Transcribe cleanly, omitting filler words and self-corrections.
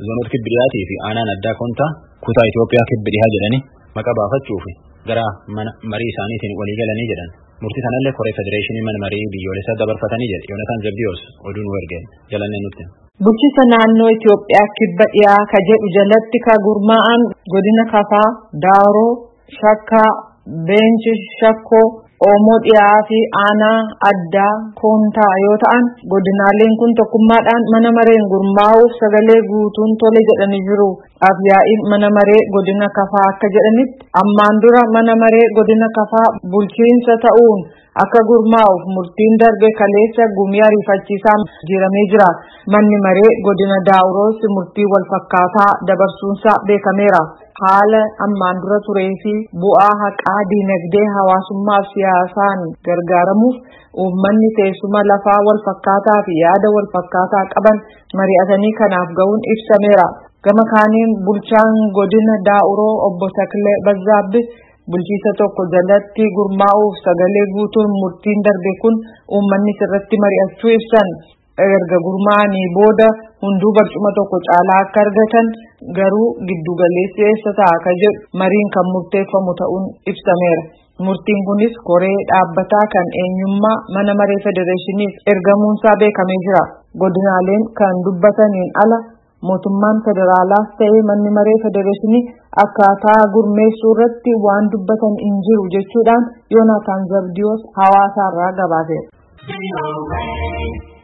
zoonota kibbiyaati fi aanaan addaa kontaa kutaa Itoophiyaa kibbiyaa jedhani maqaa baafachuuf gara marii isaaniitiin walii galanii jedhan. Murtii sanallee koree federeeshinii mana marii biyyoolessaa dabarfatanii jedhe. Yoonataan Zabdiyoos oduun wargeen jalannee nutti. Bulchiinsa naannoo Itoophiyaa kibba dhiyaa ka jedhu jalatti ka gurmaa'an godina Kafaa, Daaroo, Shakkaa, Beenchi Shakkoo, Oomoo dhiyaa fi aanaa addaa kontaa yoo ta'an godinaaleen kun tokkummaadhaan mana mareen gurmaa'uuf sagalee guutuun tole jedhanii jiru. Afyaa'iin mana maree godina Kafaa akka jedhanitti ammaan dura mana maree godina Kafaa bulchiinsa ta'uun akka gurmaa'uuf murtiin darbe kaleessa gumii ariifachiisaa jiramee jira. Manni maree godina Daawuroos murtii wal fakkaataa dabarsuunsaa beekameera. Haala ammaan dura turee fi bu'aa haqaa diinagdee hawaasummaa fi siyaasaan gargaaramuuf uummanni teessuma lafaa wal fakkaataa fi yaada wal fakkaataa qaban mari'atanii kanaaf ga'uun ibsameera. Gama kaaniin bulchaan godina Daawuroo obbo Taklee Bazzaabbis bulchiinsa tokko jalatti gurmaa'uuf sagalee guutuun murtiin darbe kun uummanni sirratti mari'achuu ibsan. Erga gurmaa'anii booda hunduu barcuma tokko caalaa akka argatan garuu giddugaleessi eessa ta'a ka jedhu mariin kan murteeffamu ta'uun ibsameera. Murtiin kunis koree dhaabbataa kan eenyummaa mana maree federeeshiniif ergamuunsaa beekamee jira. Godinaaleen kan dubbataniin ala mootummaan federaalaas ta'ee manni maree federeeshinii akkaataa gurmeessuu irratti waan dubbatan hin jiru jechuudhaan Yoonataan Zabdiyoos hawaasaarraa gabaaseera.